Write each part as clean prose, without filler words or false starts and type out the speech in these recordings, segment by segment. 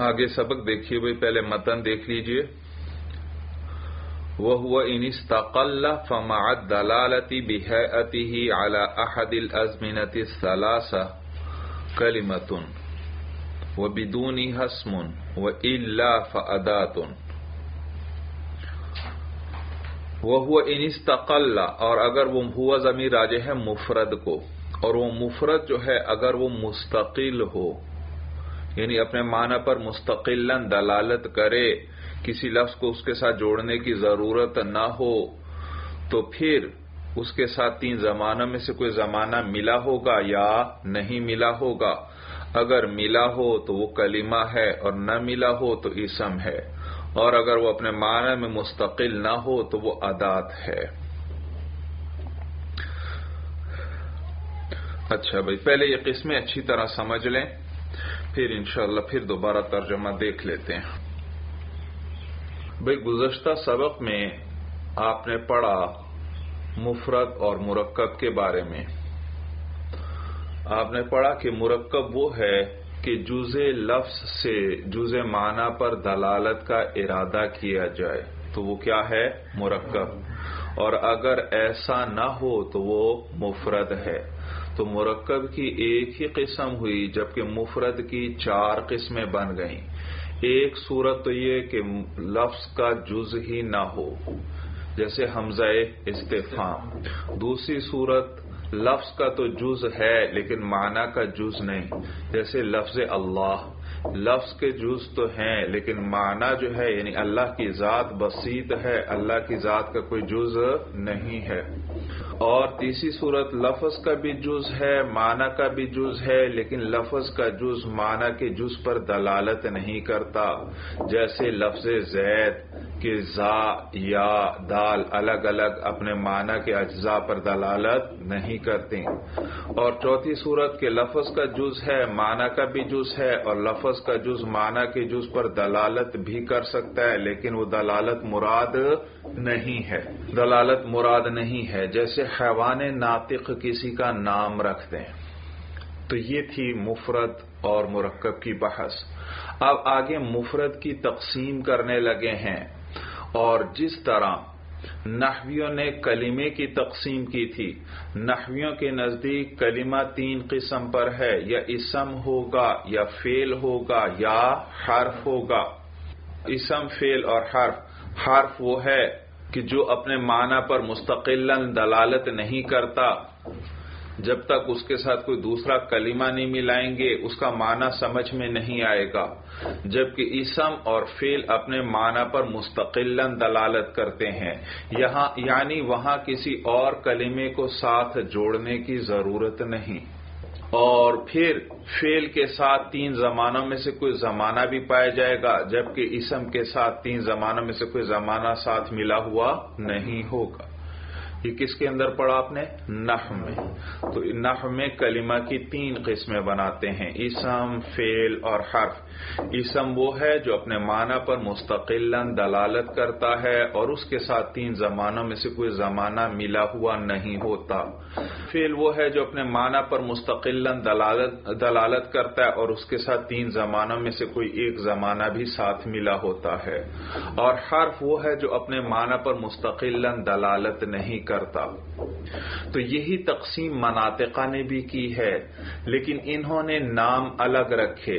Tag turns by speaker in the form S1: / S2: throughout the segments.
S1: آگے سبق دیکھیے بھائی، پہلے متن دیکھ لیجئے. وَهُوَ إِنِ اسْتَقَلَّ فَمَعَ الدَّلَالَةِ بِهَيْئَتِهِ عَلَى أَحَدِ الْأَزْمِنَةِ الثَّلَاثَةِ كَلِمَةٌ وَبِدُونِهَا اسْمٌ وَإِلَّا فَأَدَاةٌ. وَهُوَ إِنِ اسْتَقَلَّ، اور اگر وہ ہوا ضمیر راجع ہے مفرد کو، اور وہ مفرد جو ہے اگر وہ مستقل ہو، یعنی اپنے معنی پر مستقلاً دلالت کرے، کسی لفظ کو اس کے ساتھ جوڑنے کی ضرورت نہ ہو، تو پھر اس کے ساتھ تین زمانوں میں سے کوئی زمانہ ملا ہوگا یا نہیں ملا ہوگا. اگر ملا ہو تو وہ کلمہ ہے، اور نہ ملا ہو تو اسم ہے، اور اگر وہ اپنے معنی میں مستقل نہ ہو تو وہ ادات ہے. اچھا بھائی، پہلے یہ قسمیں اچھی طرح سمجھ لیں، پھر انشاءاللہ پھر دوبارہ ترجمہ دیکھ لیتے ہیں. بھئی گزشتہ سبق میں آپ نے پڑھا مفرد اور مرکب کے بارے میں. آپ نے پڑھا کہ مرکب وہ ہے کہ جزء لفظ سے جزء معنی پر دلالت کا ارادہ کیا جائے تو وہ کیا ہے؟ مرکب. اور اگر ایسا نہ ہو تو وہ مفرد ہے. تو مرکب کی ایک ہی قسم ہوئی جبکہ مفرد کی 4 قسمیں بن گئیں. ایک صورت تو یہ کہ لفظ کا جز ہی نہ ہو، جیسے حمزہ استفہام. دوسری صورت لفظ کا تو جز ہے لیکن معنی کا جز نہیں، جیسے لفظ اللہ. لفظ کے جز تو ہیں لیکن معنی جو ہے یعنی اللہ کی ذات بسیط ہے، اللہ کی ذات کا کوئی جز نہیں ہے. اور تیسری صورت لفظ کا بھی جز ہے، معنی کا بھی جز ہے، لیکن لفظ کا جز معنی کے جز پر دلالت نہیں کرتا، جیسے لفظ زید کہ زا یا دال الگ الگ اپنے معنی کے اجزاء پر دلالت نہیں کرتے. اور چوتھی صورت کہ لفظ کا جز ہے، معنی کا بھی جز ہے، اور لفظ کا جز معنی کے جز پر دلالت بھی کر سکتا ہے لیکن وہ دلالت مراد نہیں ہے. دلالت مراد نہیں ہے، جیسے حیوان ناطق کسی کا نام رکھ دیں. تو یہ تھی مفرد اور مرکب کی بحث. اب آگے مفرد کی تقسیم کرنے لگے ہیں، اور جس طرح نحویوں نے کلمے کی تقسیم کی تھی. نحویوں کے نزدیک کلمہ 3 قسم پر ہے، یا اسم ہوگا یا فعل ہوگا یا حرف ہوگا. اسم، فعل اور حرف. حرف وہ ہے کہ جو اپنے معنی پر مستقلاً دلالت نہیں کرتا، جب تک اس کے ساتھ کوئی دوسرا کلمہ نہیں ملائیں گے اس کا معنی سمجھ میں نہیں آئے گا. جبکہ اسم اور فعل اپنے معنی پر مستقلاً دلالت کرتے ہیں، یہاں یعنی وہاں کسی اور کلمے کو ساتھ جوڑنے کی ضرورت نہیں. اور پھر فعل کے ساتھ 3 زمانوں میں سے کوئی زمانہ بھی پایا جائے گا، جبکہ اسم کے ساتھ 3 زمانوں میں سے کوئی زمانہ ساتھ ملا ہوا نہیں ہوگا. یہ کس کے اندر پڑھا آپ نے؟ نحو میں. تو نحو میں کلمہ کی 3 قسمیں بناتے ہیں، اسم، فعل اور حرف. اسم وہ ہے جو اپنے معنی پر مستقلاً دلالت کرتا ہے اور اس کے ساتھ 3 زمانوں میں سے کوئی زمانہ ملا ہوا نہیں ہوتا. فعل وہ ہے جو اپنے معنی پر مستقلاً دلالت کرتا ہے اور اس کے ساتھ 3 زمانوں میں سے کوئی ایک زمانہ بھی ساتھ ملا ہوتا ہے. اور حرف وہ ہے جو اپنے معنی پر مستقلاً دلالت نہیں کرتا. تو یہی تقسیم مناطقہ نے بھی کی ہے، لیکن انہوں نے نام الگ رکھے.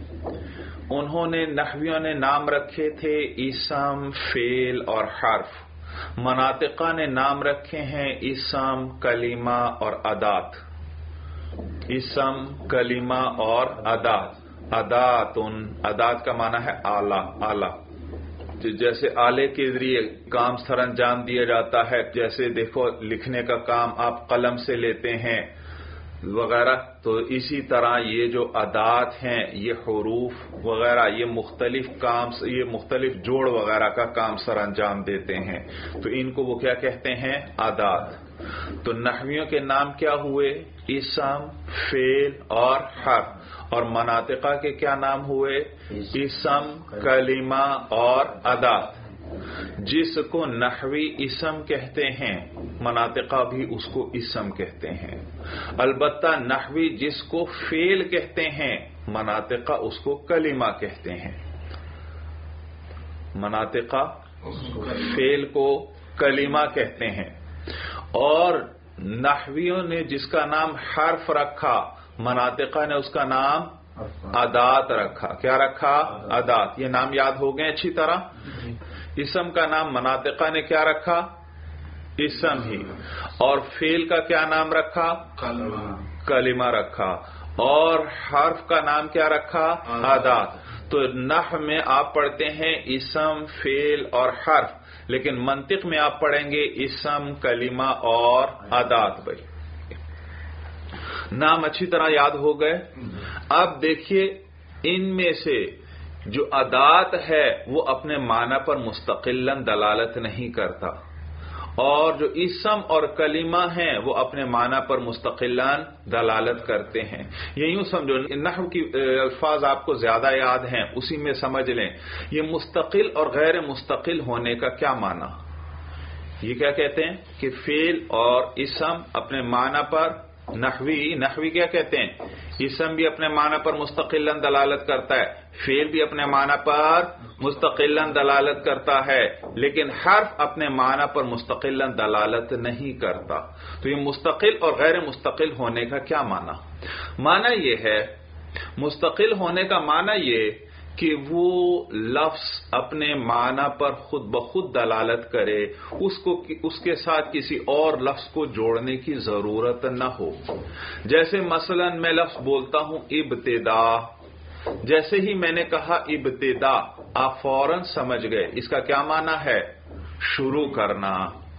S1: نحویوں نے نام رکھے تھے اسم، فعل اور حرف. مناطقہ نے نام رکھے ہیں اسم، کلمہ اور ادات. اسم، کلمہ اور ادات. ادات کا معنی ہے آلہ. جیسے آلے کے ذریعے کام سر انجام دیا جاتا ہے، جیسے دیکھو لکھنے کا کام آپ قلم سے لیتے ہیں وغیرہ، تو اسی طرح یہ جو ادات ہیں، یہ حروف وغیرہ، یہ مختلف جوڑ وغیرہ کا کام سر انجام دیتے ہیں. تو ان کو وہ کیا کہتے ہیں؟ ادات. تو نحویوں کے نام کیا ہوئے؟ اسم، فعل اور حرف. اور مناطقہ کے کیا نام ہوئے؟ اسم، کلمہ اور ادات. جس کو نحوی اسم کہتے ہیں مناطقہ بھی اس کو اسم کہتے ہیں، البتہ نحوی جس کو فعل کہتے ہیں مناطقہ اس کو کلمہ کہتے ہیں۔ مناطقہ فعل کو کلمہ کہتے ہیں، اور نحویوں نے جس کا نام حرف رکھا مناطقہ نے اس کا نام ادات رکھا۔ کیا رکھا؟ ادات۔ یہ نام یاد ہو گئے اچھی طرح۔ اسم کا نام مناطقہ نے کیا رکھا؟ اسم ہی۔ اور فعل کا کیا نام رکھا؟ کلمہ رکھا۔ اور حرف کا نام کیا رکھا؟ ادات۔ تو نحو میں آپ پڑھتے ہیں اسم، فعل اور حرف، لیکن منطق میں آپ پڑھیں گے اسم، کلمہ اور ادات۔ بھائی نام اچھی طرح یاد ہو گئے۔ اب دیکھیے ان میں سے جو ادات ہے وہ اپنے معنی پر مستقلاً دلالت نہیں کرتا، اور جو اسم اور کلمہ ہیں وہ اپنے معنی پر مستقلاً دلالت کرتے ہیں۔ یہ یوں سمجھو، نحو کی الفاظ آپ کو زیادہ یاد ہیں، اسی میں سمجھ لیں یہ مستقل اور غیر مستقل ہونے کا کیا معنی۔ یہ کیا کہتے ہیں کہ فعل اور اسم اپنے معنی پر نحوی کیا کہتے ہیں، اسم بھی اپنے معنی پر مستقلاً دلالت کرتا ہے، فعل بھی اپنے معنی پر مستقلاً دلالت کرتا ہے، لیکن حرف اپنے معنی پر مستقلاً دلالت نہیں کرتا۔ تو یہ مستقل اور غیر مستقل ہونے کا کیا معنی؟ معنی یہ ہے، مستقل ہونے کا معنی یہ کہ وہ لفظ اپنے معنی پر خود بخود دلالت کرے، اس کے ساتھ کسی اور لفظ کو جوڑنے کی ضرورت نہ ہو۔ جیسے مثلا میں لفظ بولتا ہوں ابتدا، جیسے ہی میں نے کہا ابتدا آپ فوراً سمجھ گئے اس کا کیا معنی ہے، شروع کرنا۔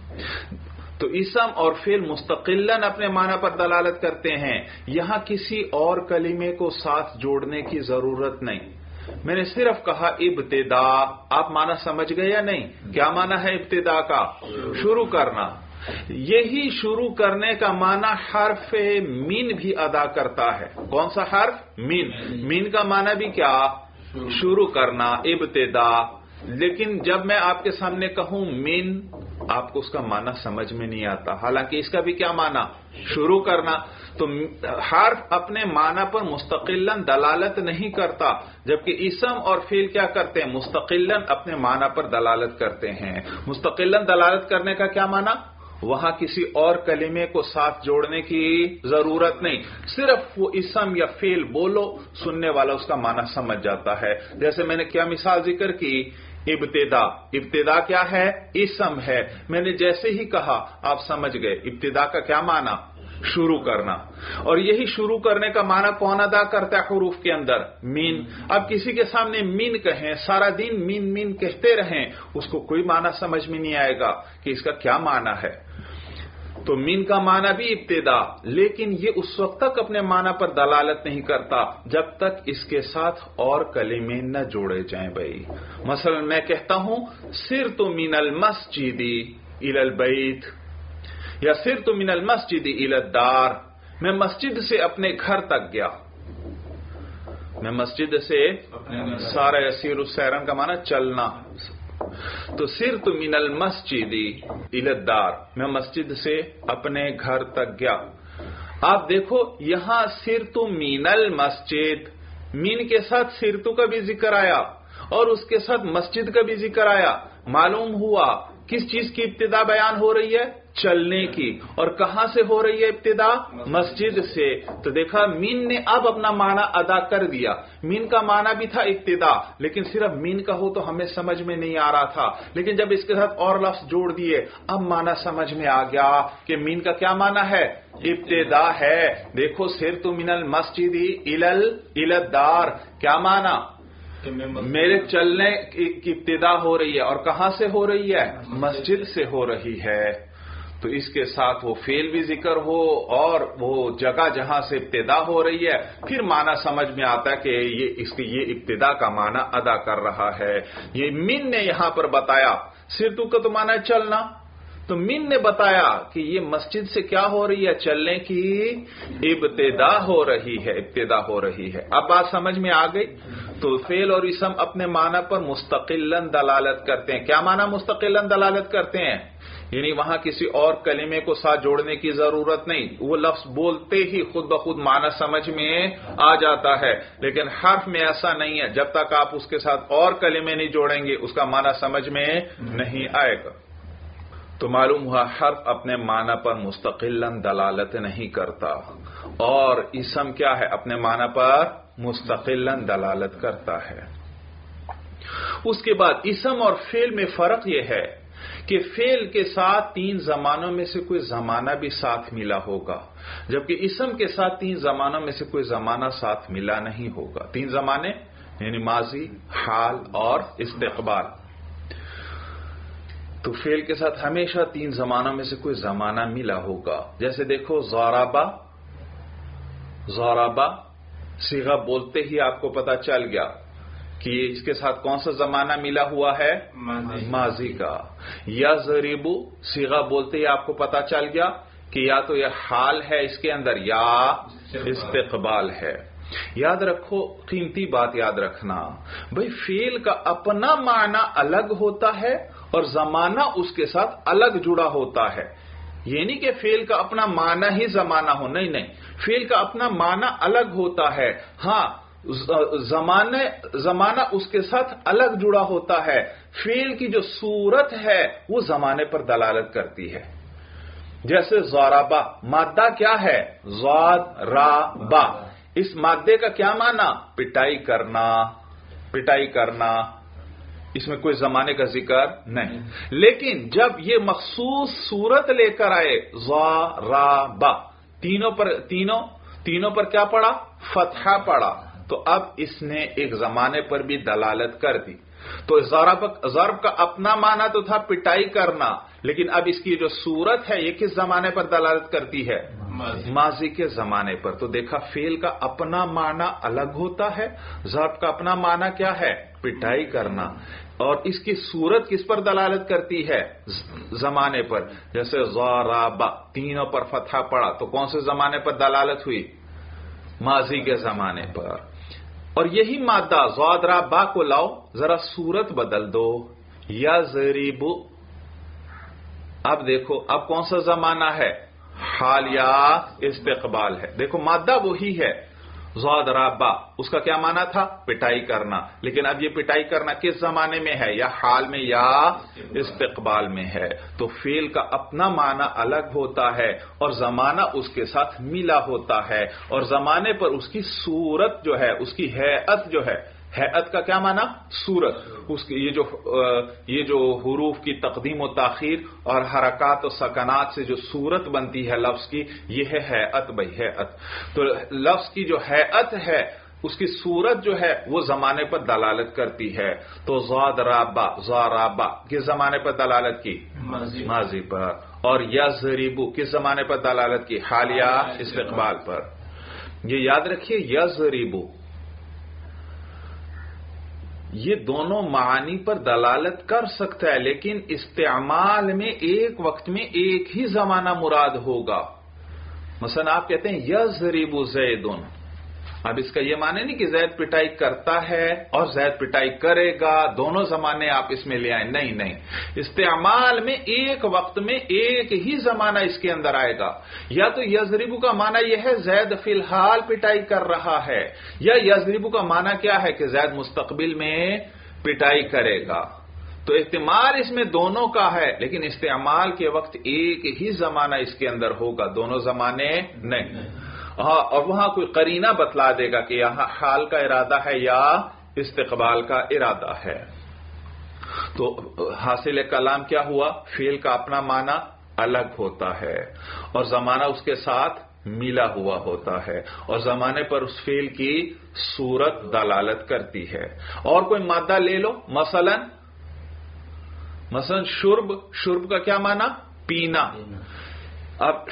S1: تو اسم اور فعل مستقلاً اپنے معنی پر دلالت کرتے ہیں، یہاں کسی اور کلمے کو ساتھ جوڑنے کی ضرورت نہیں۔ میں نے صرف کہا ابتدا، آپ معنی سمجھ گئے یا نہیں؟ کیا معنی ہے ابتدا کا؟ شروع کرنا۔ یہی شروع کرنے کا معنی حرف مین بھی ادا کرتا ہے۔ کون سا حرف؟ مین۔ مین کا معنی بھی کیا؟ شروع کرنا، ابتدا۔ لیکن جب میں آپ کے سامنے کہوں مین، آپ کو اس کا معنی سمجھ میں نہیں آتا، حالانکہ اس کا بھی کیا معنی؟ شروع کرنا۔ تو حرف اپنے معنی پر مستقلاً دلالت نہیں کرتا، جبکہ اسم اور فعل کیا کرتے ہیں؟ مستقلاً اپنے معنی پر دلالت کرتے ہیں۔ مستقلاً دلالت کرنے کا کیا معنی؟ وہاں کسی اور کلمے کو ساتھ جوڑنے کی ضرورت نہیں، صرف وہ اسم یا فعل بولو، سننے والا اس کا معنی سمجھ جاتا ہے۔ جیسے میں نے کیا مثال ذکر کی، ابتدا۔ ابتدا کیا ہے؟ اسم ہے۔ میں نے جیسے ہی کہا آپ سمجھ گئے ابتدا کا کیا معنی؟ شروع کرنا۔ اور یہی شروع کرنے کا معنی کون ادا کرتا ہے حروف کے اندر؟ مین۔ اب کسی کے سامنے مین کہیں، سارا دن مین مین کہتے رہیں، اس کو کوئی معنی سمجھ میں نہیں آئے گا کہ اس کا کیا معنی ہے۔ تو مین کا معنی بھی ابتدا، لیکن یہ اس وقت تک اپنے معنی پر دلالت نہیں کرتا جب تک اس کے ساتھ اور کلمے نہ جوڑے جائیں۔ بھائی مثلا میں کہتا ہوں سرت من المسجد الى البیت، یا سرت من المسجد الى الدار، میں مسجد سے اپنے گھر تک گیا۔ میں مسجد سے سارا یسیر السیرن کا معنی چلنا، تو سرت من المسجد الى الدار، میں مسجد سے اپنے گھر تک گیا۔ آپ دیکھو یہاں سرت من المسجد، مین کے ساتھ سرتو کا بھی ذکر آیا اور اس کے ساتھ مسجد کا بھی ذکر آیا۔ معلوم ہوا کس چیز کی ابتدا بیان ہو رہی ہے؟ چلنے کی۔ اور کہاں سے ہو رہی ہے ابتدا؟ مسجد سے۔ تو دیکھا مین نے اب اپنا معنی ادا کر دیا۔ مین کا معنی بھی تھا ابتدا، لیکن صرف مین کا ہو تو ہمیں سمجھ میں نہیں آ رہا تھا، لیکن جب اس کے ساتھ اور لفظ جوڑ دیے اب معنی سمجھ میں آ گیا کہ مین کا کیا معنی ہے؟ ابتدا ہے۔ دیکھو سرت من المسجد الى الدار، کیا معنی؟ میرے چلنے کی ابتدا ہو رہی ہے، اور کہاں سے ہو رہی ہے؟ مسجد سے ہو رہی ہے۔ تو اس کے ساتھ وہ فعل بھی ذکر ہو اور وہ جگہ جہاں سے ابتدا ہو رہی ہے، پھر معنی سمجھ میں آتا ہے کہ یہ ابتدا کا معنی ادا کر رہا ہے۔ یہ من نے یہاں پر بتایا، سرتو کا تو معنی چلنا، تو من نے بتایا کہ یہ مسجد سے کیا ہو رہی ہے؟ چلنے کی ابتدا ہو رہی ہے. اب بات سمجھ میں آ گئی. تو فعل اور اسم اپنے معنی پر مستقلاً دلالت کرتے ہیں. کیا معنی مستقلاً دلالت کرتے ہیں؟ یعنی وہاں کسی اور کلمے کو ساتھ جوڑنے کی ضرورت نہیں، وہ لفظ بولتے ہی خود بخود معنی سمجھ میں آ جاتا ہے. لیکن حرف میں ایسا نہیں ہے، جب تک آپ اس کے ساتھ اور کلمے نہیں جوڑیں گے اس کا معنی سمجھ میں نہیں آئے گا. تو معلوم ہوا حرف اپنے معنی پر مستقلاً دلالت نہیں کرتا، اور اسم کیا ہے؟ اپنے معنی پر مستقلاً دلالت کرتا ہے. اس کے بعد اسم اور فعل میں فرق یہ ہے کہ فعل کے ساتھ 3 زمانوں میں سے کوئی زمانہ بھی ساتھ ملا ہوگا، جبکہ اسم کے ساتھ 3 زمانوں میں سے کوئی زمانہ ساتھ ملا نہیں ہوگا. 3 زمانے یعنی ماضی، حال اور استقبال. تو فعل کے ساتھ ہمیشہ 3 زمانوں میں سے کوئی زمانہ ملا ہوگا. جیسے دیکھو ضربا صیغہ بولتے ہی آپ کو پتا چل گیا کہ اس کے ساتھ کون سا زمانہ ملا ہوا ہے؟ ماضی کا. یضرب صیغہ بولتے ہی آپ کو پتا چل گیا کہ یا تو یہ حال ہے اس کے اندر یا استقبال ہے. یاد رکھو، قیمتی بات یاد رکھنا، بھئی فعل کا اپنا معنی الگ ہوتا ہے اور زمانہ اس کے ساتھ الگ جڑا ہوتا ہے. یہ نہیں کہ فعل کا اپنا معنی ہی زمانہ ہو، نہیں، فعل کا اپنا معنی الگ ہوتا ہے. ہاں، زمانہ اس کے ساتھ الگ جڑا ہوتا ہے. فعل کی جو صورت ہے وہ زمانے پر دلالت کرتی ہے. جیسے ضربا، مادہ کیا ہے؟ ضربا. اس مادے کا کیا معنی؟ پٹائی کرنا. اس میں کوئی زمانے کا ذکر نہیں. لیکن جب یہ مخصوص صورت لے کر آئے ضربا، تینوں پر کیا پڑا؟ فتحہ پڑا. تو اب اس نے ایک زمانے پر بھی دلالت کر دی. تو ضرب کا اپنا معنی تو تھا پٹائی کرنا، لیکن اب اس کی جو صورت ہے یہ کس زمانے پر دلالت کرتی ہے؟ ماضی کے زمانے پر. تو دیکھا فعل کا اپنا معنی الگ ہوتا ہے، ضرب کا اپنا معنی کیا ہے؟ پٹائی کرنا. اور اس کی صورت کس پر دلالت کرتی ہے؟ زمانے پر. جیسے ضربا، تینوں پر فتحہ پڑا، تو کون سے زمانے پر دلالت ہوئی؟ ماضی کے زمانے پر. اور یہی مادہ ضربا کو لاؤ، ذرا صورت بدل دو، یضرب. اب دیکھو اب کون سا زمانہ ہے؟ حال یا استقبال ہے. دیکھو مادہ وہی ہے ضربا، اس کا کیا معنی تھا؟ پٹائی کرنا. لیکن اب یہ پٹائی کرنا کس زمانے میں ہے؟ یا حال میں یا استقبال میں ہے. تو فعل کا اپنا معنی الگ ہوتا ہے اور زمانہ اس کے ساتھ ملا ہوتا ہے، اور زمانے پر اس کی صورت جو ہے، اس کی ہیئت جو ہے، ہیئت کا کیا معنی؟ صورت. اس کی یہ جو حروف کی تقدیم و تاخیر اور حرکات و سکنات سے جو صورت بنتی ہے لفظ کی، یہ ہے ہیئت. بھائی ہیئت. تو لفظ کی جو ہیئت ہے اس کی صورت جو ہے وہ زمانے پر دلالت کرتی ہے. تو ضربا کس زمانے پر دلالت کی؟ ماضی پر. اور یضرب کس زمانے پر دلالت کی؟ حال یا استقبال پر. یہ یاد رکھیے، یضرب یہ دونوں معانی پر دلالت کر سکتا ہے، لیکن استعمال میں ایک وقت میں ایک ہی زمانہ مراد ہوگا. مثلا آپ کہتے ہیں یضرب زید، اب اس کا یہ معنی نہیں کہ زید پٹائی کرتا ہے اور زید پٹائی کرے گا، دونوں زمانے آپ اس میں لے آئیں. نہیں، استعمال میں ایک وقت میں ایک ہی زمانہ اس کے اندر آئے گا. یا تو یضرب کا معنی یہ ہے زید فی الحال پٹائی کر رہا ہے، یا یضرب کا معنی کیا ہے کہ زید مستقبل میں پٹائی کرے گا. تو احتمال اس میں دونوں کا ہے، لیکن استعمال کے وقت ایک ہی زمانہ اس کے اندر ہوگا، دونوں زمانے نہیں. ہاں، اور وہاں کوئی قرینہ بتلا دے گا کہ یہاں حال کا ارادہ ہے یا استقبال کا ارادہ ہے. تو حاصل کلام کیا ہوا؟ فعل کا اپنا معنی الگ ہوتا ہے اور زمانہ اس کے ساتھ ملا ہوا ہوتا ہے، اور زمانے پر اس فعل کی صورت دلالت کرتی ہے. اور کوئی مادہ لے لو، مثلا شرب کا کیا معنی؟ پینا. اب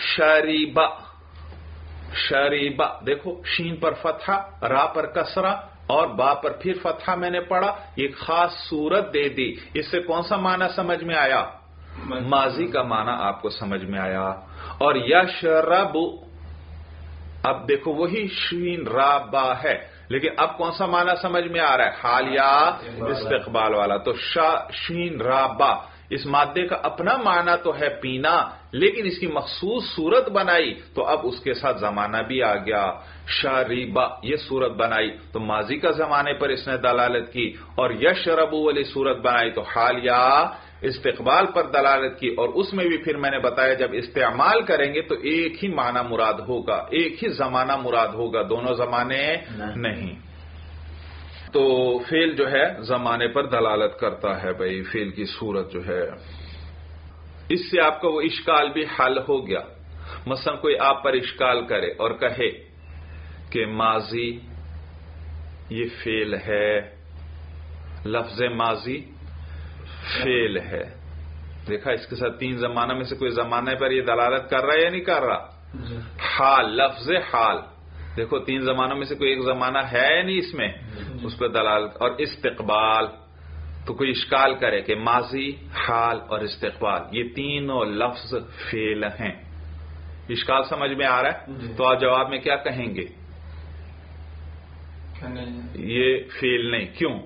S1: شریبا دیکھو، شین پر فتحہ، را پر کسرہ اور با پر پھر فتحہ میں نے پڑھا، ایک خاص صورت دے دی. اس سے کون سا معنی سمجھ میں آیا؟ ماضی کا معنی آپ کو سمجھ میں آیا. اور یشرب، اب دیکھو وہی شین را با ہے، لیکن اب کون سا معنی سمجھ میں آ رہا ہے؟ حال یا استقبال والا. تو شین را با، اس مادے کا اپنا معنی تو ہے پینا، لیکن اس کی مخصوص صورت بنائی تو اب اس کے ساتھ زمانہ بھی آ گیا. شاریبا، یہ صورت بنائی تو ماضی کا زمانے پر اس نے دلالت کی، اور یشربو والی صورت بنائی تو حال یا استقبال پر دلالت کی. اور اس میں بھی پھر میں نے بتایا جب استعمال کریں گے تو ایک ہی معنی مراد ہوگا، ایک ہی زمانہ مراد ہوگا، دونوں زمانے نہیں. تو فعل جو ہے زمانے پر دلالت کرتا ہے. بھائی فعل کی صورت جو ہے، اس سے آپ کا وہ اشکال بھی حل ہو گیا. مثلا کوئی آپ پر اشکال کرے اور کہے کہ ماضی یہ فعل ہے، لفظ ماضی فعل ہے. دیکھا اس کے ساتھ تین زمانہ میں سے کوئی زمانے پر یہ دلالت کر رہا ہے یا نہیں کر رہا؟ حال، لفظ حال، دیکھو تین زمانوں میں سے کوئی ایک زمانہ ہے یا نہیں اس میں، اس پہ دلالت. اور استقبال، تو کوئی اشکال کرے کہ ماضی، حال اور استقبال یہ تینوں لفظ فعل ہیں. اشکال سمجھ میں آ رہا ہے؟ تو آپ جواب میں کیا کہیں گے؟ یہ فعل نہیں. کیوں؟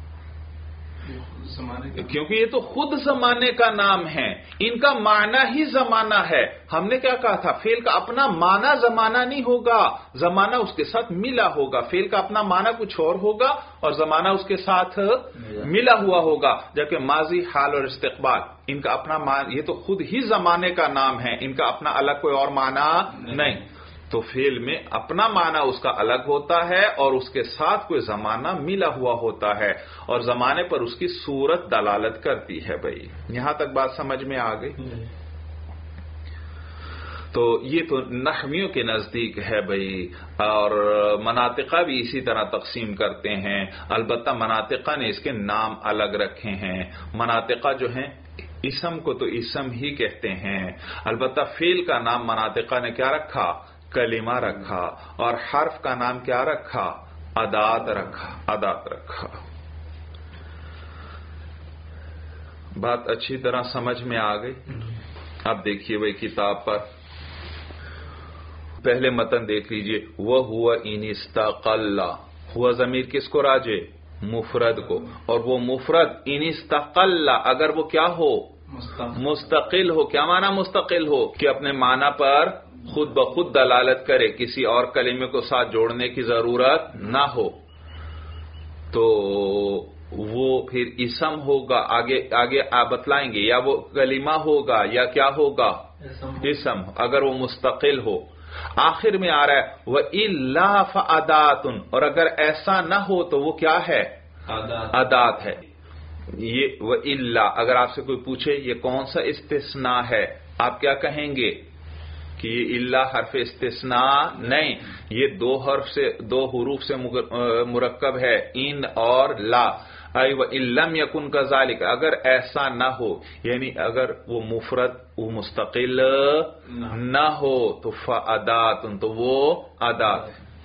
S1: کیونکہ یہ تو خود زمانے کا نام ہے، ان کا معنی ہی زمانہ ہے. ہم نے کیا کہا تھا؟ فعل کا اپنا معنی زمانہ نہیں ہوگا، زمانہ اس کے ساتھ ملا ہوگا. فعل کا اپنا معنی کچھ اور ہوگا اور زمانہ اس کے ساتھ ملا ہوا ہوگا. جبکہ ماضی، حال اور استقبال ان کا اپنا معنی، یہ تو خود ہی زمانے کا نام ہے، ان کا اپنا الگ کوئی اور معنی نہیں. تو فعل میں اپنا معنی اس کا الگ ہوتا ہے اور اس کے ساتھ کوئی زمانہ ملا ہوا ہوتا ہے، اور زمانے پر اس کی صورت دلالت کرتی ہے. بھائی یہاں تک بات سمجھ میں آ گئی؟ تو یہ تو نحویوں کے نزدیک ہے بھائی. اور مناطقہ بھی اسی طرح تقسیم کرتے ہیں، البتہ مناطقہ نے اس کے نام الگ رکھے ہیں. مناطقہ جو ہیں اسم کو تو اسم ہی کہتے ہیں، البتہ فعل کا نام مناطقہ نے کیا رکھا؟ کلمہ رکھا. اور حرف کا نام کیا رکھا؟ ادات رکھا. ادات رکھا. بات اچھی طرح سمجھ میں آ گئی؟ اب دیکھیے بھائی کتاب پر پہلے متن دیکھ لیجئے. وَهُوَ إِنِ اسْتَقَلَّ، ہوا ضمیر کس کو راجع؟ مفرد کو. اور وہ مفرد ان استقل، اگر وہ کیا ہو؟ مستقل ہو. کیا معنی مستقل ہو؟ کہ اپنے معنی پر خود بخود دلالت کرے، کسی اور کلمے کو ساتھ جوڑنے کی ضرورت نہ ہو، تو وہ پھر اسم ہوگا. آگے آپ بتلائیں گے، یا وہ کلمہ ہوگا یا کیا ہوگا؟ اسم، اگر وہ مستقل ہو. آخر میں آ رہا ہے وَإِلَّا فَأَدَاتٌ، اور اگر ایسا نہ ہو تو وہ کیا ہے؟ ادات ہے. یہ وَإِلَّا، اگر آپ سے کوئی پوچھے یہ کون سا استثناء ہے، آپ کیا کہیں گے؟ کہ یہ الا حرف استثناء نہیں، یہ دو حروف سے مرکب ہے، ان اور لا. اَيْ وَإِن لَمْ يَكُنْ كَذَلِكَ، اگر ایسا نہ ہو، یعنی اگر وہ مفرد وہ مستقل نہ ہو تو فَأَدَاتٌ، تو وہ ادات.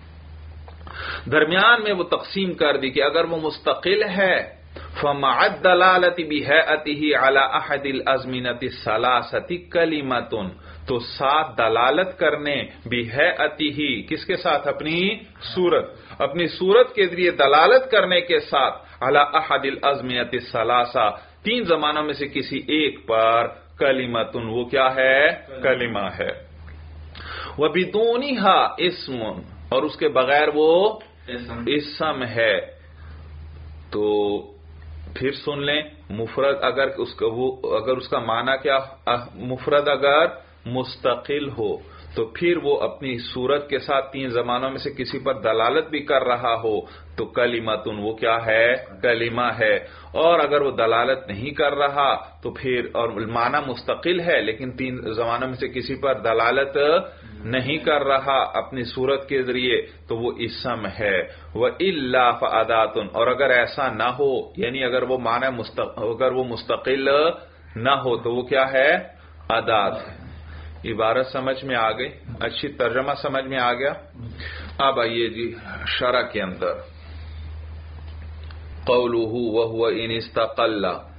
S1: درمیان میں وہ تقسیم کر دی کہ اگر وہ مستقل ہے فَمَعَ الدَّلَالَةِ بِهَيْئَتِهِ عَلَى أَحَدِ الْأَزْمِنَةِ الثَّلَاثَةِ كَلِمَةٌ، تو ساتھ دلالت کرنے بِهَيْئَتِهِ، کس کے ساتھ؟ اپنی صورت، اپنی صورت کے ذریعے دلالت کرنے کے ساتھ عَلَى أَحَدِ الْأَزْمِنَةِ الثَّلَاثَةِ، تین زمانوں میں سے کسی ایک پر کلمۃ، وہ کیا ہے؟ کلمہ ہے. وَبِدُونِهَا اسم، اور اس کے بغیر وہ اسم ہے. تو پھر سن لیں، مفرد اگر اس کا معنی کیا؟ مفرد اگر مستقل ہو تو پھر وہ اپنی صورت کے ساتھ تین زمانوں میں سے کسی پر دلالت بھی کر رہا ہو تو کلمتن، وہ کیا ہے؟ کلمہ ہے. اور اگر وہ دلالت نہیں کر رہا تو پھر، اور معنی مستقل ہے لیکن تین زمانوں میں سے کسی پر دلالت نہیں کر رہا اپنی صورت کے ذریعے تو وہ اسم ہے. وَإِلَّا فَأَدَاتٌ، اور اگر ایسا نہ ہو، یعنی اگر وہ معنی اگر وہ مستقل نہ ہو تو وہ کیا ہے؟ ادات ہے. عبارت سمجھ میں آ گئی؟ اچھی ترجمہ سمجھ میں آ گیا؟ اب آئیے جی شرح کے اندر. قولہ وَهُوَ إِنِ اسْتَقَلَّ،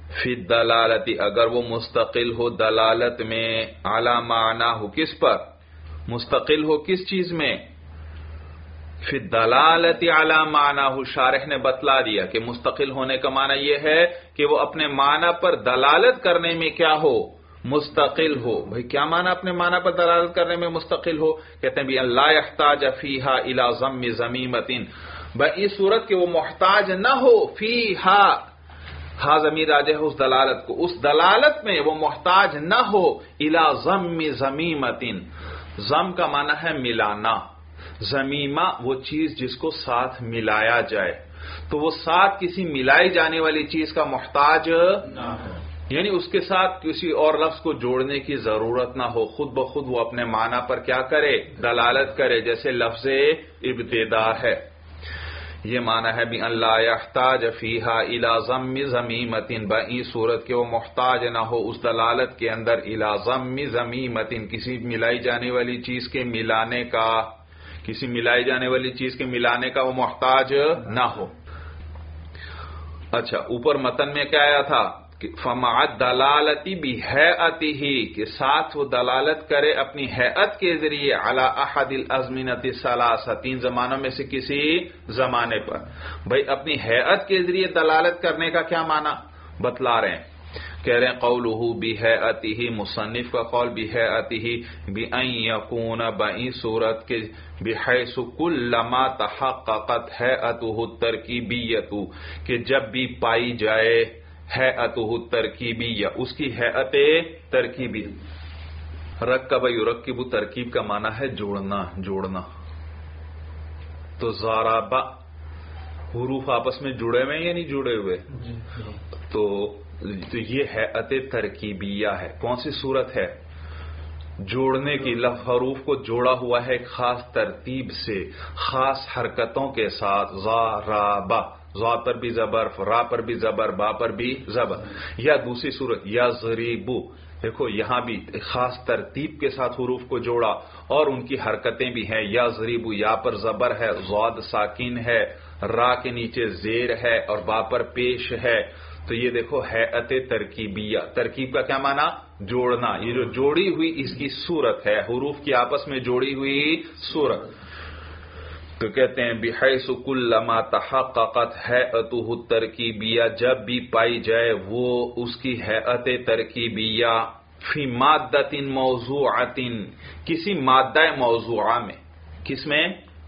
S1: فی الدلالت اگر وہ مستقل ہو دلالت میں، علی معنی ہو کس پر، مستقل ہو کس چیز میں، فی الدلالت علی معنی ہو، شارح نے بتلا دیا کہ مستقل ہونے کا معنی یہ ہے کہ وہ اپنے معنی پر دلالت کرنے میں کیا ہو، مستقل ہو۔ بھئی کیا معنی اپنے معنی پر دلالت کرنے میں مستقل ہو؟ کہتے ہیں بھی لا یحتاج فیہا الی ضم ضمیمۃ، بھئی اس صورت کہ وہ محتاج نہ ہو، فیہا ہا ضمیر راجع ہے اس دلالت کو، اس دلالت میں وہ محتاج نہ ہو الی ضم ضمیمۃ، ضم کا معنی ہے ملانا، ضمیمہ وہ چیز جس کو ساتھ ملایا جائے، تو وہ ساتھ کسی ملائی جانے والی چیز کا محتاج نہ ہو، یعنی اس کے ساتھ کسی اور لفظ کو جوڑنے کی ضرورت نہ ہو، خود بخود وہ اپنے معنی پر کیا کرے، دلالت کرے، جیسے لفظ ابتدا ہے۔ یہ معنی ہے بھی ان لا یحتاج فیہا الی ضم ضمیمۃ، بئی صورت کہ وہ محتاج نہ ہو اس دلالت کے اندر الی ضم ضمیمۃ، کسی ملائی جانے والی چیز کے ملانے کا، کسی ملائی جانے والی چیز کے ملانے کا وہ محتاج نہ ہو۔ اچھا اوپر متن میں کیا آیا تھا، فمع الدلالۃ بہیئتہ، کے ساتھ وہ دلالت کرے اپنی ہیئت کے ذریعے، علی احد الازمنۃ الثلاثہ، تین زمانوں میں سے کسی زمانے پر۔ بھئی اپنی ہیئت کے ذریعے دلالت کرنے کا کیا معنی بتلا رہے ہیں، کہہ رہے ہیں قولہ بہیئتہ، مصنف کا قول بہیئتہ، بأن یکون، بئی صورت کے، بحیث کلما تحققت ہیئتہ الترکیبیۃ، کہ جب بھی پائی جائے ہیئتہ الترکیبیہ، اس کی ہیئت ترکیبی، رکب یرکب، ترکیب کا معنی ہے جوڑنا، جوڑنا، تو ضرب حروف آپس میں جڑے ہوئے یا نہیں جڑے ہوئے، تو یہ ہیئت ترکیبیہ ہے۔ کون سی صورت ہے، جوڑنے کی، حروف کو جوڑا ہوا ہے ایک خاص ترتیب سے، خاص حرکتوں کے ساتھ، ضرب، ضا پر بھی زبر، را پر بھی زبر، با پر بھی زبر۔ یا دوسری صورت یضرب، دیکھو یہاں بھی خاص ترتیب کے ساتھ حروف کو جوڑا اور ان کی حرکتیں بھی ہیں، یضرب، یا پر زبر ہے، ضاد ساکن ہے، را کے نیچے زیر ہے اور با پر پیش ہے، تو یہ دیکھو ہیئت ترکیبیہ، ترکیب کا کیا معنی، جوڑنا، یہ جو جوڑی ہوئی اس کی صورت ہے، حروف کی آپس میں جوڑی ہوئی صورت۔ تو کہتے ہیں بحیث کلما تحققت ہیئتہ الترکیبیہ، جب بھی پائی جائے وہ اس کی ہیئت ترکیبیہ، فی مادۃ موضوعۃ، کسی مادہ موضوعہ میں، کس میں،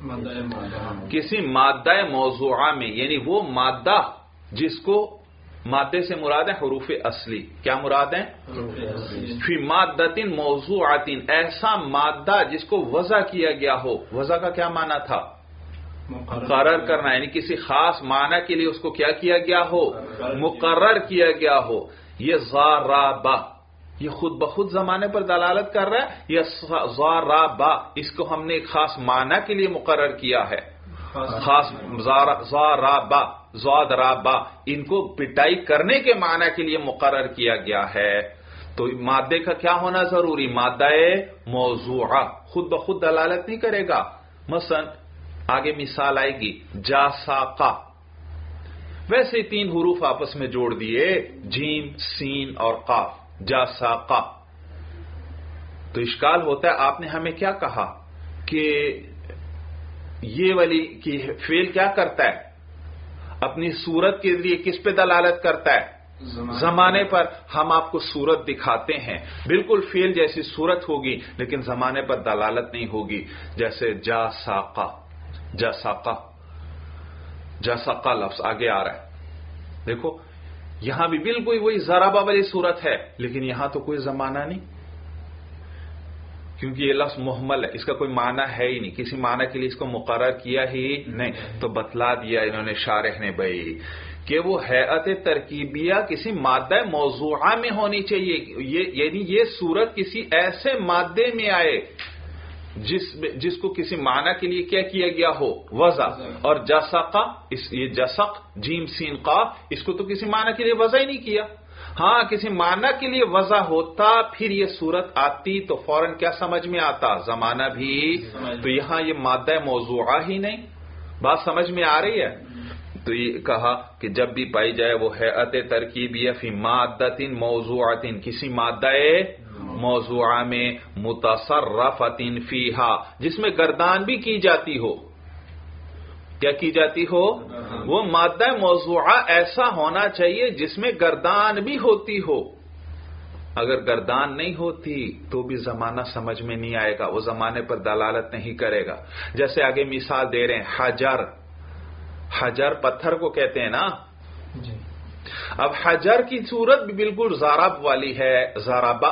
S1: کسی مادہ موضوعہ میں، یعنی وہ مادہ جس کو، مادے سے مراد ہے حروف اصلی، کیا مراد ہے، فی مادۃ موضوعۃ، ایسا مادہ جس کو وضع کیا گیا ہو، وضع کا کیا معنی تھا، مقرر کرنا، یعنی کسی خاص معنی کے لیے اس کو کیا کیا گیا ہو، مقرر کیا گیا ہو۔ یہ ضرب، یہ خود بخود زمانے پر دلالت کر رہا ہے، یہ ضرب، اس کو ہم نے ایک خاص معنی کے لیے مقرر کیا ہے، خاص ضرب، ضرب، ان کو پٹائی کرنے کے معنی کے لیے مقرر کیا گیا ہے۔ تو مادے کا کیا ہونا ضروری، مادہ موضوعہ، خود بخود دلالت نہیں کرے گا۔ مثلا آگے مثال آئے گی، جاساقہ، ویسے تین حروف آپس میں جوڑ دیے، جیم، سین اور قاف، جاساقہ، تو اشکال ہوتا ہے، آپ نے ہمیں کیا کہا کہ یہ والی کی فعل کیا کرتا ہے، اپنی صورت کے ذریعے کس پہ دلالت کرتا ہے، زمانے پر۔ ہم آپ کو صورت دکھاتے ہیں، بالکل فعل جیسی صورت ہوگی لیکن زمانے پر دلالت نہیں ہوگی، جیسے جاساقہ، جاساقہ، جاساقہ لفظ آگے آ رہا ہے، دیکھو یہاں بھی بالکل وہی ضربہ والی صورت ہے لیکن یہاں تو کوئی زمانہ نہیں، کیونکہ یہ لفظ محمل ہے، اس کا کوئی معنی ہے ہی نہیں، کسی معنی کے لیے اس کو مقرر کیا ہی نہیں، تو بتلا دیا انہوں نے، شارح نے بھائی کہ وہ ہیئت ترکیبیہ کسی مادہ موضوعہ میں ہونی چاہیے، یعنی یہ صورت کسی ایسے مادے میں آئے جس کو کسی معنی کے لیے کیا کیا گیا ہو، وضع، اور جسقہ، یہ جسق، جیم سین قاف، اس کو تو کسی معنی کے لیے وضع ہی نہیں کیا۔ ہاں کسی معنی کے لیے وضع ہوتا پھر یہ صورت آتی تو فوراً کیا سمجھ میں آتا، زمانہ بھی، تو یہاں یہ مادہ موضوعہ ہی نہیں، بات سمجھ میں آ رہی ہے۔ تو یہ کہا کہ جب بھی پائی جائے وہ ہیئت ترکیبیہ فی مادۃ موضوعۃ، کسی مادہ موضوعہ میں، متصرفۃ فیہا، جس میں گردان بھی کی جاتی ہو. کیا کی جاتی ہو؟ وہ مادہ موضوعہ ایسا ہونا چاہیے جس میں گردان بھی ہوتی ہو. اگر گردان نہیں ہوتی تو بھی زمانہ سمجھ میں نہیں آئے گا، وہ زمانے پر دلالت نہیں کرے گا. جیسے آگے مثال دے رہے ہیں، حجر. حجر پتھر کو کہتے ہیں نا. اب حجر کی صورت بھی بالکل ضرب والی ہے. ضربہ،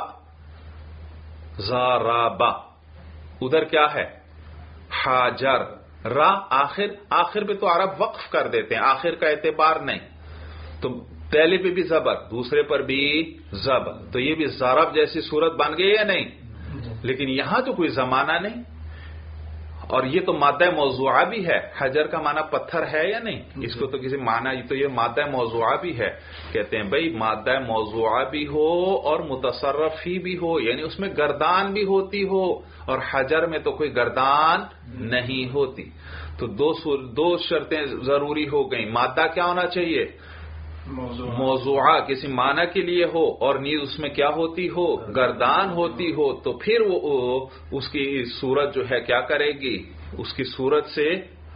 S1: ضربہ. ادھر کیا ہے؟ حجر. را آخر پہ تو عرب وقف کر دیتے ہیں، آخر کا اعتبار نہیں. تو پہلے پہ بھی زبر، دوسرے پر بھی زبر، تو یہ بھی ضرب جیسی صورت بن گئی یا نہیں؟ لیکن یہاں تو کوئی زمانہ نہیں، اور یہ تو مادہ موضوعہ بھی ہے. حجر کا معنی پتھر ہے یا نہیں؟ اس کو تو کسی معنی، تو یہ مادہ موضوعہ بھی ہے. کہتے ہیں بھئی مادہ موضوعہ بھی ہو اور متصرف ہی بھی ہو، یعنی اس میں گردان بھی ہوتی ہو، اور حجر میں تو کوئی گردان نہیں ہوتی. تو دو شرطیں ضروری ہو گئیں. مادہ کیا ہونا چاہیے؟ موضوعہ، کسی معنی کے لیے ہو، اور نیز اس میں کیا ہوتی ہو؟ گردان ہوتی ہو. تو پھر وہ اس کی صورت جو ہے کیا کرے گی؟ اس کی صورت سے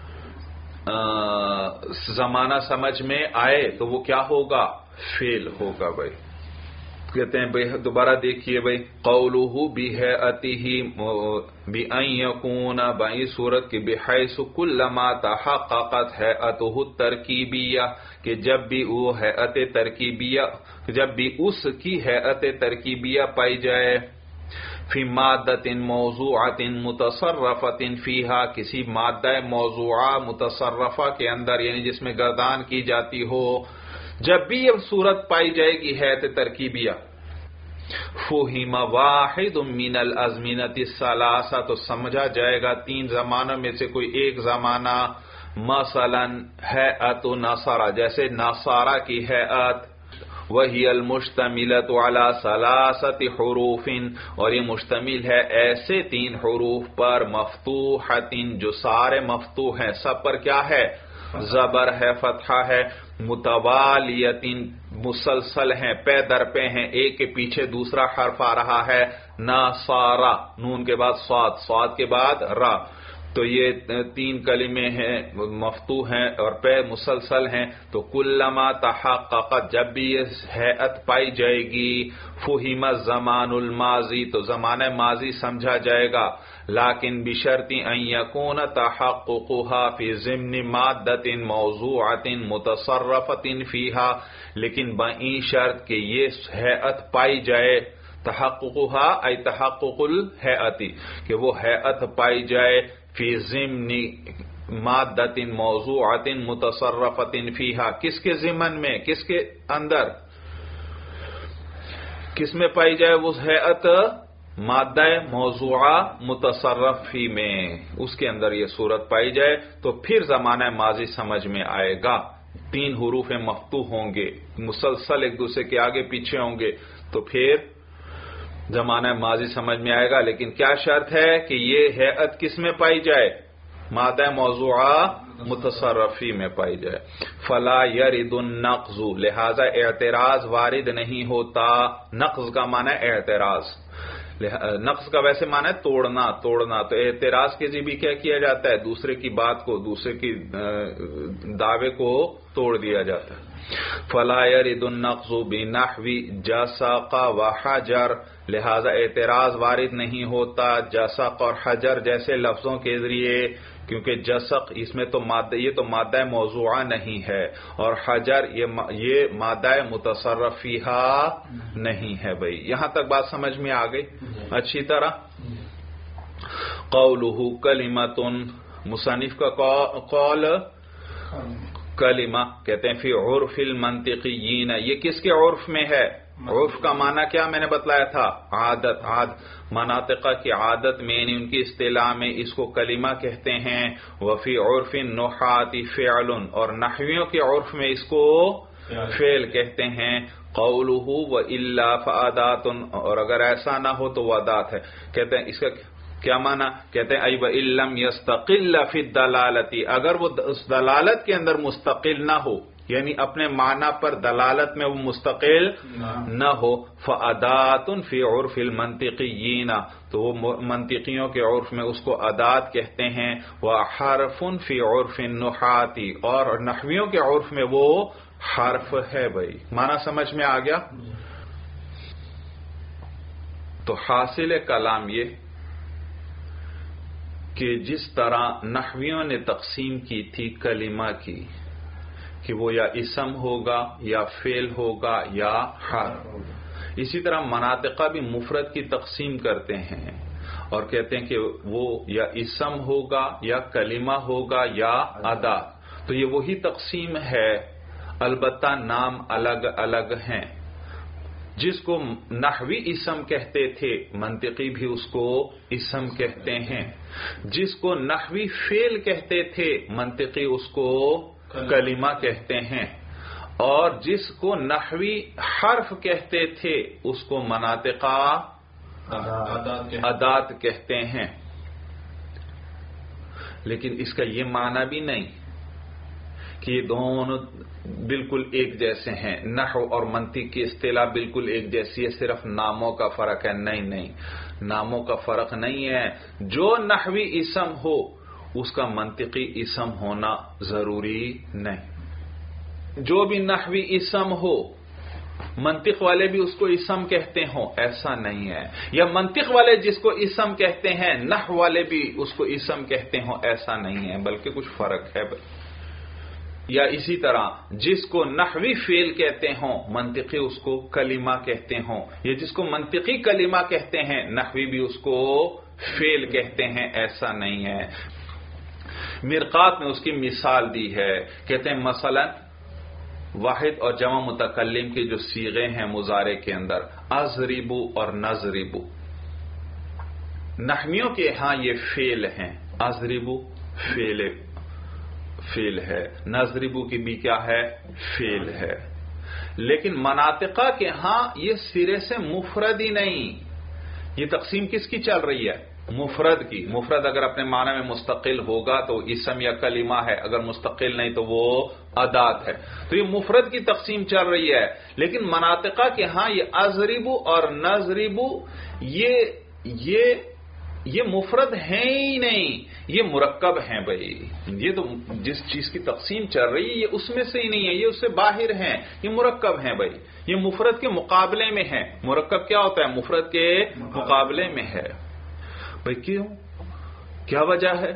S1: زمانہ سمجھ میں آئے تو وہ کیا ہوگا؟ فعل ہوگا. بھائی کہتے ہیں دوبارہ دیکھیے بھائی، قولہ بہیئتہ بأن یکون، بائی صورت کی بحیث کلما تحققت ہیئتہ الترکیبیہ، کہ جب بھی وہ ہیئت ترکیبیہ، جب بھی اس کی ہیئت ترکیبیہ پائی جائے، فی مادۃ موضوعۃ متصرفۃ فیہا، کسی مادہ موضوعہ متصرفہ کے اندر، یعنی جس میں گردان کی جاتی ہو، جب بھی یہ صورت پائی جائے گی ہیئت ترکیبیہ، فہم واحد من الازمنۃ الثلاثہ، تو سمجھا جائے گا تین زمانوں میں سے کوئی ایک زمانہ. مثلا ہیئت نصارہ، جیسے نصارہ کی ہیئت، وہی المشتملۃ علی ثلاثۃ حروف، اور یہ مشتمل ہے ایسے تین حروف پر، مفتوحۃ، جو سارے مفتوح ہیں، سب پر کیا ہے؟ زبر ہے، فتحہ ہے، متوالیۃ، مسلسل ہیں، پے در پے ہیں، ایک کے پیچھے دوسرا حرف آ رہا ہے. نصارہ، نون کے بعد صاد، صاد کے بعد را. تو یہ تین کلمے ہیں، مفتوح ہیں اور پے مسلسل ہیں. تو کلما تحققت، جب بھی یہ ہیئت پائی جائے گی، فہم الزمان الماضی، تو زمانہ ماضی سمجھا جائے گا. لیکن بشرط ان یکون تحققها فی ضمن مادۃ موضوعۃ متصرفۃ فیہا، لیکن بإن شرط کہ یہ ہیئت پائی جائے، تحققها ای تحقق الہیئت، کہ وہ ہیئت پائی جائے فی ضمن مادۃ موضوعۃ متصرفۃ فیہا، کس کے ضمن میں، کس کے اندر، کس میں پائی جائے وہ ہیئت؟ مادہ موضوعہ متصرف فی میں، اس کے اندر یہ صورت پائی جائے تو پھر زمانہ ماضی سمجھ میں آئے گا. تین حروف مفتوح ہوں گے، مسلسل ایک دوسرے کے آگے پیچھے ہوں گے، تو پھر زمانہ ماضی سمجھ میں آئے گا. لیکن کیا شرط ہے کہ یہ ہیئت کس میں پائی جائے؟ مادہ موضوعہ متصرفی میں پائی جائے. فلا یرد النقض، لہذا اعتراض وارد نہیں ہوتا. نقض کا معنی اعتراض، نقص کا ویسے معنی ہے توڑنا. تو اعتراض کے ذریعے بھی کیا کیا جاتا ہے؟ دوسرے کی بات کو، دوسرے کی دعوے کو توڑ دیا جاتا ہے. فلا يرد النقض بنحو جسق وحجر، لہذا اعتراض وارد نہیں ہوتا جسق اور حجر جیسے لفظوں کے ذریعے، کیونکہ جسق اس میں تو مادہ، یہ تو مادہ موضوعہ نہیں ہے، اور حجر یہ مادہ متصرف فیہا نہیں ہے. بھائی یہاں تک بات سمجھ میں آ گئی اچھی طرح. قولہ کلمۃ، مصنف کا قول کلمہ کہتے ہیں فی عرف المنطقیین، یہ کس کے عرف میں ہے؟ عرف کا معنی کیا میں نے بتلایا تھا؟ عادت. مناطقہ کی عادت میں، یعنی ان کی اصطلاح میں اس کو کلمہ کہتے ہیں. وفی عرف النحاۃ فعل، اور نحویوں کے عرف میں اس کو فعل کہتے ہیں. قولہ والا فادات، اور اگر ایسا نہ ہو تو وہ ادات ہے. کہتے ہیں اس کا کیا مانا؟ کہتے ہیں ایب علم یستقل فی الدلالتی، اگر وہ اس دلالت کے اندر مستقل نہ ہو، یعنی اپنے معنی پر دلالت میں وہ مستقل نہ ہو، فَأَدَاتٌ فِي عُرْفِ الْمَنْطِقِيِّينَ، تو وہ منطقیوں کے عرف میں اس کو ادات کہتے ہیں، وَحَرْفٌ فِي عُرْفِ النُّحَاةِ، اور نحویوں کے عرف میں وہ حرف ہے۔ بھائی معنی سمجھ میں آ گیا؟ تو حاصل کلام یہ کہ جس طرح نحویوں نے تقسیم کی تھی کلمہ کی کہ وہ یا اسم ہوگا یا فعل ہوگا یا حرف، اسی طرح مناطقہ بھی مفرد کی تقسیم کرتے ہیں اور کہتے ہیں کہ وہ یا اسم ہوگا یا کلمہ ہوگا یا ادا۔ تو یہ وہی تقسیم ہے، البتہ نام الگ الگ ہیں۔ جس کو نحوی اسم کہتے تھے منطقی بھی اس کو اسم کہتے ہیں، جس کو نحوی فعل کہتے تھے منطقی اس کو کلمہ کہتے ہیں، اور جس کو نحوی حرف کہتے تھے اس کو مناطقہ ادات کہتے ہیں۔ لیکن اس کا یہ معنی بھی نہیں کہ یہ دونوں بالکل ایک جیسے ہیں، نحو اور منطق کی اصطلاح بالکل ایک جیسی ہے، صرف ناموں کا فرق ہے۔ نہیں، ناموں کا فرق نہیں ہے۔ جو نحوی اسم ہو اس کا منطقی اسم ہونا ضروری نہیں، جو بھی نحوی اسم ہو منطق والے بھی اس کو اسم کہتے ہوں ایسا نہیں ہے، یا منطق والے جس کو اسم کہتے ہیں نحو والے بھی اس کو اسم کہتے ہوں ایسا نہیں ہے، بلکہ کچھ فرق ہے۔ یا اسی طرح جس کو نحوی فعل کہتے ہوں منطقی اس کو کلمہ کہتے ہوں، یا جس کو منطقی کلمہ کہتے ہیں نحوی بھی اس کو فعل کہتے ہیں، ایسا نہیں ہے۔ مرقات میں اس کی مثال دی ہے، کہتے ہیں مثلا واحد اور جمع متکلم کے جو صیغے ہیں مضارع کے اندر، اضربو اور نضربو، نحویوں کے ہاں یہ فعل ہیں، اضربو فعل ہے، نضربو کی بھی کیا ہے؟ فعل ہے۔ لیکن مناطقہ کے ہاں یہ سرے سے مفرد ہی نہیں، یہ تقسیم کس کی چل رہی ہے؟ مفرد کی۔ مفرد اگر اپنے معنی میں مستقل ہوگا تو اسم یا کلمہ ہے، اگر مستقل نہیں تو وہ ادات ہے۔ تو یہ مفرد کی تقسیم چل رہی ہے، لیکن مناطقہ کے ہاں یہ اضربو اور نضربو یہ مفرد ہیں ہی نہیں، یہ مرکب ہیں۔ بھائی یہ تو جس چیز کی تقسیم چل رہی ہے یہ اس میں سے ہی نہیں ہے، یہ اس سے باہر ہیں، یہ مرکب ہیں۔ بھائی یہ مفرد کے مقابلے میں ہے۔ مرکب کیا ہوتا ہے؟ مفرد کے مقابلے میں ہے۔ بھائی کیوں؟ کیا وجہ ہے؟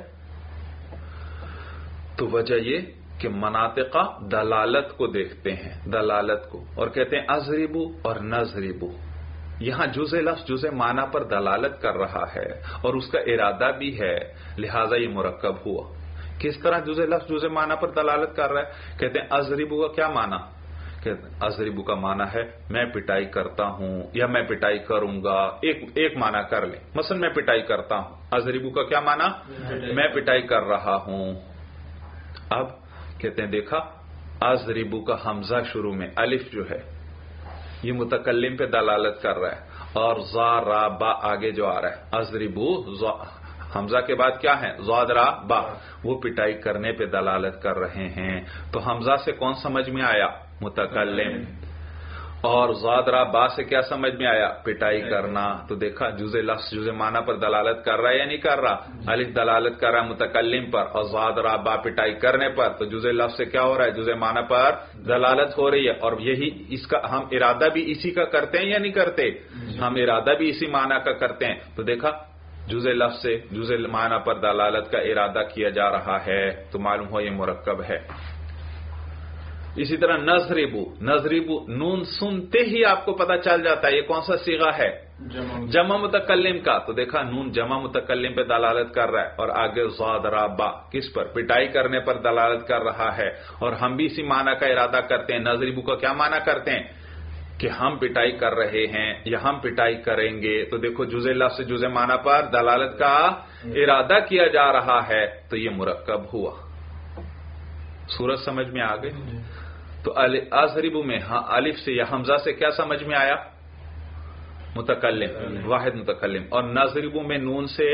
S1: تو وجہ یہ کہ مناطقہ دلالت کو دیکھتے ہیں، دلالت کو، اور کہتے ہیں اضربو اور نضربو۔ یہاں جزء لفظ جزء معنی پر دلالت کر رہا ہے اور اس کا ارادہ بھی ہے، لہذا یہ مرکب ہوا۔ کس طرح جزء لفظ جزء معنی پر دلالت کر رہا ہے؟ کہتے ہیں اضربو کا کیا معنی؟ اضربو کا معنی ہے میں پٹائی کرتا ہوں یا میں پٹائی کروں گا۔ ایک معنی کر لیں، مثلا میں پٹائی کرتا ہوں، اضربو کا کیا معنی؟ میں پٹائی کر رہا ہوں۔ اب کہتے ہیں دیکھا اضربو کا حمزہ شروع میں الف جو ہے یہ متکلم پہ دلالت کر رہا ہے، اور ذا را با آگے جو آ رہا ہے اضربو حمزہ کے بعد کیا ہے؟ ضاد را با، وہ پٹائی کرنے پہ دلالت کر رہے ہیں۔ تو حمزہ سے کون سمجھ میں آیا؟ متکلم۔ اور ضاد را با سے کیا سمجھ میں آیا؟ پٹائی کرنا۔ تو دیکھا جزء لفظ جزء معنی پر دلالت کر رہا ہے یا نہیں کر رہا؟ الف دلالت کر رہا ہے متکلم پر، اور ضاد را با پٹائی کرنے پر، تو جزء لفظ سے کیا ہو رہا ہے؟ جزء معنی پر دلالت ہو رہی ہے۔ اور یہی اس کا ہم ارادہ بھی اسی کا کرتے ہیں یا نہیں کرتے؟ ہم ارادہ بھی اسی معنی کا کرتے ہیں۔ تو دیکھا جزء لفظ سے جزء معنی پر دلالت کا ارادہ کیا جا رہا ہے، تو معلوم ہو یہ مرکب ہے۔ اسی طرح نضربو نون سنتے ہی آپ کو پتا چل جاتا ہے یہ کون سا صیغہ ہے؟ جمع متکلم کا۔ تو دیکھا نون جمع متکلم پہ دلالت کر رہا ہے، اور آگے ضاد را با کس پر؟ پٹائی کرنے پر دلالت کر رہا ہے، اور ہم بھی اسی معنی کا ارادہ کرتے ہیں۔ نضربو کا کیا معنی کرتے ہیں؟ کہ ہم پٹائی کر رہے ہیں یا ہم پٹائی کریں گے۔ تو دیکھو جزء لفظ سے جزء معنی پر دلالت کا ارادہ کیا جا رہا ہے، تو یہ مرکب ہوا۔ صورت سمجھ میں آ گئی؟ تو اضربو میں ہاں الف سے یا حمزہ سے کیا سمجھ میں آیا؟ متکلم، واحد متکلم۔ اور نضربو میں نون سے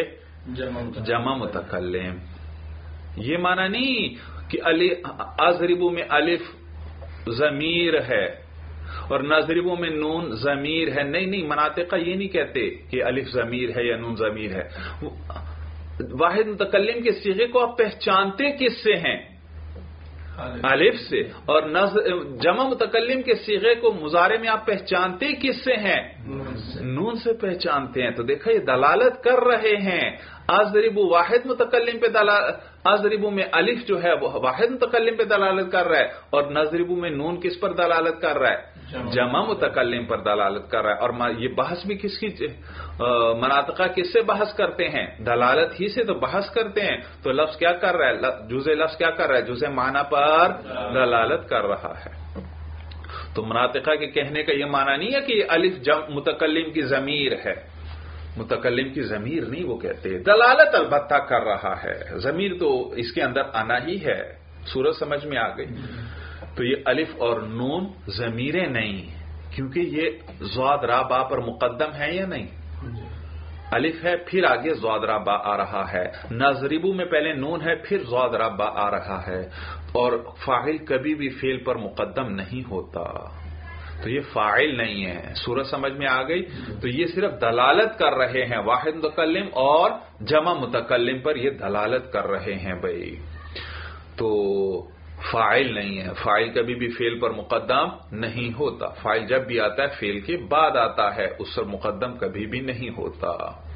S1: جمع متکلم. یہ معنی نہیں کہ اضربو میں الف ضمیر ہے اور نضربو میں نون ضمیر ہے. نہیں، مناطق یہ نہیں کہتے کہ الف ضمیر ہے یا نون ضمیر ہے. واحد متکلم کے صیغے کو آپ پہچانتے کس سے ہیں؟ الف سے. اور جمع متکلم کے صیغے کو مضارع میں آپ پہچانتے کس سے ہیں؟ نون سے پہچانتے ہیں. تو دیکھا یہ دلالت کر رہے ہیں. اضربو واحد متکلم پہ اضربو میں الف جو ہے وہ واحد متکلم پہ دلالت کر رہا ہے اور نضربو میں نون کس پر دلالت کر رہا ہے؟ جمع متکلم پر دلالت کر رہا ہے. اور یہ بحث بھی کس کی مناطقہ کس سے بحث کرتے ہیں؟ دلالت ہی سے تو بحث کرتے ہیں. تو لفظ کیا کر رہا ہے؟ جزء لفظ کیا کر رہا ہے؟ جزء معنی پر دلالت کر رہا ہے. تو مناطقہ کے کہنے کا یہ معنی نہیں ہے کہ الف متکلم کی ضمیر ہے. متکلم کی ضمیر نہیں وہ کہتے، دلالت البتہ کر رہا ہے. ضمیر تو اس کے اندر آنا ہی ہے. صورت سمجھ میں آ گئی. تو یہ الف اور نون ضمیریں نہیں، کیونکہ یہ ضاد را با پر مقدم ہے یا نہیں؟ الف ہے پھر آگے ضاد را با آ رہا ہے. نضربو میں پہلے نون ہے پھر ضاد را با آ رہا ہے. اور فاعل کبھی بھی فعل پر مقدم نہیں ہوتا، تو یہ فاعل نہیں ہے. صورت سمجھ میں آ گئی. تو یہ صرف دلالت کر رہے ہیں واحد متکلم اور جمع متکلم پر، یہ دلالت کر رہے ہیں بھائی. تو فاعل نہیں ہے. فاعل کبھی بھی فعل پر مقدم نہیں ہوتا. فاعل جب بھی آتا ہے فعل کے بعد آتا ہے، اس پر مقدم کبھی بھی نہیں ہوتا.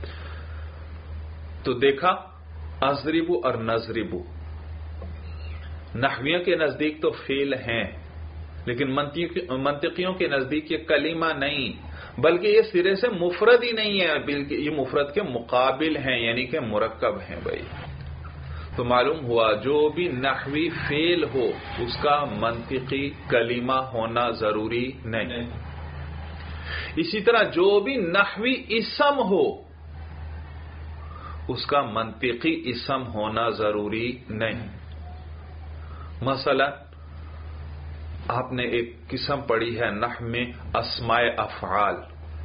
S1: تو دیکھا اضربو اور نضربو نحویوں کے نزدیک تو فعل ہیں، لیکن منطقیوں کے نزدیک یہ کلمہ نہیں، بلکہ یہ سرے سے مفرد ہی نہیں ہے، بلکہ یہ مفرد کے مقابل ہیں، یعنی کہ مرکب ہیں بھائی. تو معلوم ہوا جو بھی نحوی فعل ہو اس کا منطقی کلمہ ہونا ضروری نہیں. اسی طرح جو بھی نحوی اسم ہو اس کا منطقی اسم ہونا ضروری نہیں. مثلا آپ نے ایک قسم پڑھی ہے نحو میں اسماء افعال.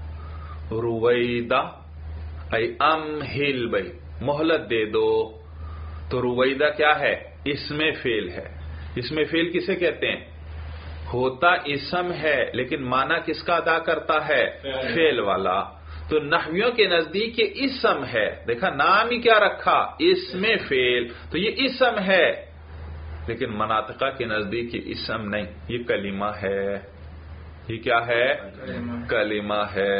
S1: رویدہ ای امہل بھائی مہلت دے دو. تو رویدہ کیا ہے؟ اسم فعل ہے. اسم فعل کسے کہتے ہیں؟ ہوتا اسم ہے لیکن معنی کس کا ادا کرتا ہے؟ فعل والا. تو نحویوں کے نزدیک یہ اسم ہے. دیکھا نام ہی کیا رکھا؟ اسم فعل. تو یہ اسم ہے، لیکن مناطقہ کے نزدیک یہ اسم نہیں، یہ کلمہ ہے. یہ کیا ہے؟ کلمہ ہے.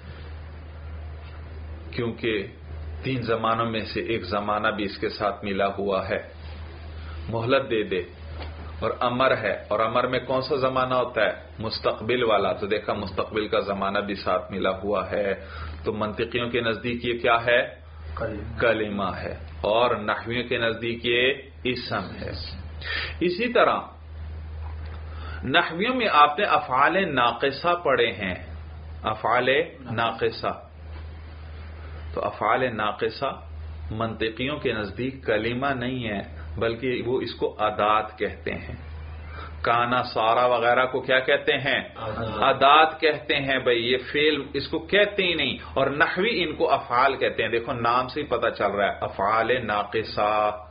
S1: کیونکہ 3 زمانوں میں سے ایک زمانہ بھی اس کے ساتھ ملا ہوا ہے. مہلت دے دے اور امر ہے، اور امر میں کون سا زمانہ ہوتا ہے؟ مستقبل والا. تو دیکھا مستقبل کا زمانہ بھی ساتھ ملا ہوا ہے. تو منطقیوں کے نزدیک یہ کیا ہے؟ کلمہ ہے، اور نحویوں کے نزدیک یہ اسم ہے. اسی طرح نحویوں میں آپ نے افعال ناقصہ پڑھے ہیں. افعال ناقصہ، تو افعال ناقصہ منطقیوں کے نزدیک کلمہ نہیں ہے، بلکہ وہ اس کو ادات کہتے ہیں. کانا سارا وغیرہ کو کیا کہتے ہیں؟ ادات کہتے ہیں بھائی. یہ فعل اس کو کہتے ہی نہیں، اور نحوی ان کو افعال کہتے ہیں. دیکھو نام سے ہی پتہ چل رہا ہے افعال ناقصہ.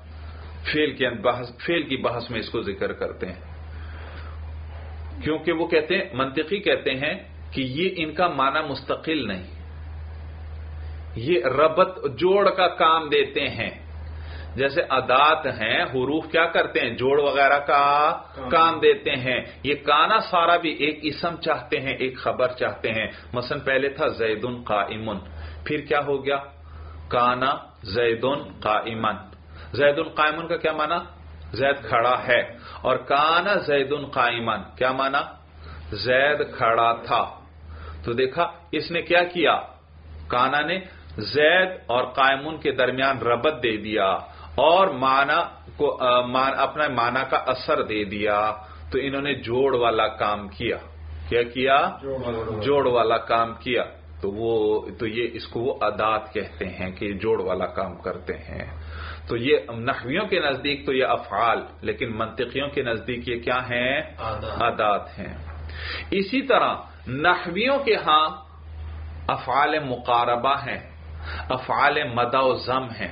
S1: فعل کی بحث میں اس کو ذکر کرتے ہیں، کیونکہ وہ کہتے ہیں منطقی کہتے ہیں کہ یہ ان کا معنی مستقل نہیں، یہ ربط جوڑ کا کام دیتے ہیں. جیسے ادات ہیں حروف کیا کرتے ہیں؟ جوڑ وغیرہ کا کام دیتے ہیں. یہ کانا سارا بھی ایک اسم چاہتے ہیں، ایک خبر چاہتے ہیں. مثلا پہلے تھا زید قائم، پھر کیا ہو گیا؟ کانا زید قائما. زید قائم کا کیا معنی؟ زید کھڑا ہے. اور کانا زید قائما کیا معنی؟ زید کھڑا تھا. تو دیکھا اس نے کیا کیا؟ کانا نے زید اور قائمون کے درمیان ربط دے دیا اور معنی کو اپنا معنی کا اثر دے دیا. تو انہوں نے جوڑ والا کام کیا. کیا کیا؟ جوڑ والا کام کیا. تو یہ اس کو وہ ادات کہتے ہیں کہ جوڑ والا کام کرتے ہیں. تو یہ نحویوں کے نزدیک تو یہ افعال، لیکن منطقیوں کے نزدیک یہ کیا ہیں؟ ادات ہیں. اسی طرح نحویوں کے ہاں افعال مقاربہ ہیں. افعال مدا و ضم ہیں.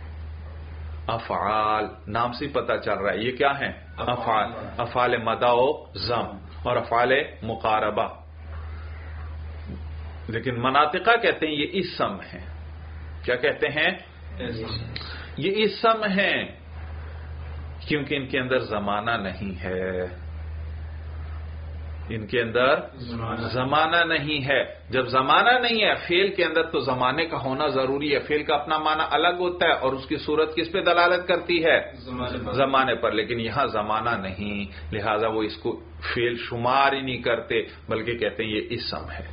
S1: افعال نام سے پتہ چل رہا ہے یہ کیا ہیں؟ افعال مدا و ضم اور افعال مقاربہ. لیکن مناطقہ کہتے ہیں یہ اسم ہیں. کیا کہتے ہیں؟ یہ اسم ہیں کیونکہ ان کے اندر زمانہ نہیں ہے. ان کے اندر زمانہ نہیں ہے. جب زمانہ نہیں ہے فعل کے اندر تو زمانے کا ہونا ضروری ہے. فعل کا اپنا معنی الگ ہوتا ہے اور اس کی صورت کس پہ دلالت کرتی ہے؟ زمانے پر. لیکن یہاں زمانہ نہیں لہذا وہ اس کو فعل شمار ہی نہیں کرتے بلکہ کہتے ہیں یہ اسم ہے.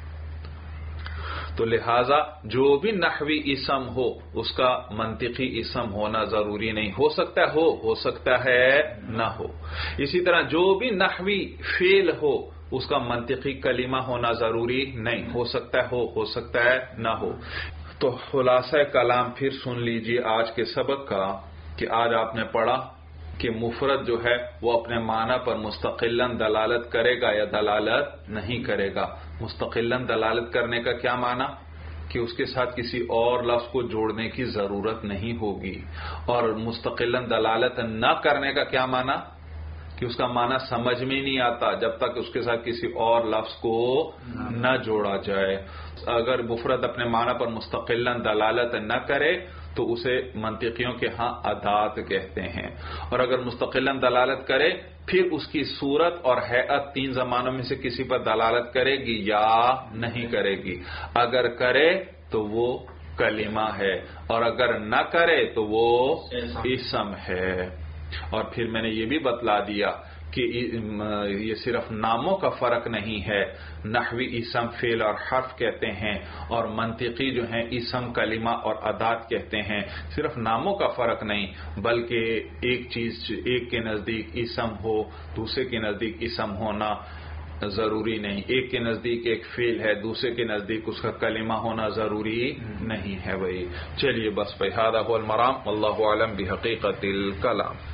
S1: تو لہذا جو بھی نحوی اسم ہو اس کا منطقی اسم ہونا ضروری نہیں. ہو سکتا ہے ہو سکتا ہے نہ ہو. اسی طرح جو بھی نحوی فعل ہو اس کا منطقی کلمہ ہونا ضروری نہیں. ہو سکتا ہے ہو سکتا ہے نہ ہو. تو خلاصہ کلام پھر سن لیجئے آج کے سبق کا کہ آج آپ نے پڑھا کہ مفرد جو ہے وہ اپنے معنی پر مستقلاً دلالت کرے گا یا دلالت نہیں کرے گا. مستقلاً دلالت کرنے کا کیا معنی؟ کہ اس کے ساتھ کسی اور لفظ کو جوڑنے کی ضرورت نہیں ہوگی. اور مستقلاً دلالت نہ کرنے کا کیا معنی؟ کہ اس کا معنی سمجھ میں نہیں آتا جب تک اس کے ساتھ کسی اور لفظ کو نہ جوڑا جائے. اگر مفرد اپنے معنی پر مستقلاً دلالت نہ کرے تو اسے منطقیوں کے ہاں ادات کہتے ہیں. اور اگر مستقلاً دلالت کرے پھر اس کی صورت اور ہیئت تین زمانوں میں سے کسی پر دلالت کرے گی یا نہیں کرے گی. اگر کرے تو وہ کلمہ ہے اور اگر نہ کرے تو وہ اسم ہے. اور پھر میں نے یہ بھی بتلا دیا کہ یہ صرف ناموں کا فرق نہیں ہے. نحوی اسم فعل اور حرف کہتے ہیں اور منطقی جو ہیں اسم کلمہ اور ادات کہتے ہیں. صرف ناموں کا فرق نہیں بلکہ ایک چیز ایک کے نزدیک اسم ہو دوسرے کے نزدیک اسم ہونا ضروری نہیں. ایک کے نزدیک ایک فعل ہے دوسرے کے نزدیک اس کا کلمہ ہونا ضروری نہیں ہے. بھائی چلیے بس بھائی هذا هو المرام والله اعلم بحقیقت الکلام.